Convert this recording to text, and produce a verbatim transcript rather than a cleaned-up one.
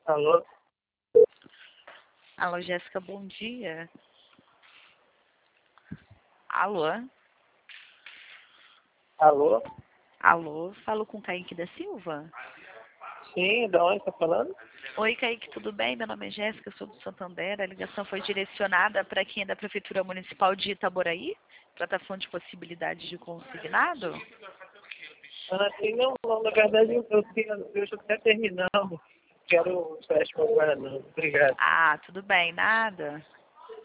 Alô? Alô, Jéssica, bom dia. Alô? Alô? Alô, falo com Kaique da Silva? Sim, da onde está falando? Oi, Kaique, tudo bem? Meu nome é Jéssica, sou do Santander. A ligação foi direcionada para quem é da Prefeitura Municipal de Itaboraí, para estar falando de possibilidade de consignado. Ah, sim, não, não, na verdade eu, eu, eu, eu estou até terminando. Quero empréstimo agora não. Obrigado. Ah, tudo bem, nada.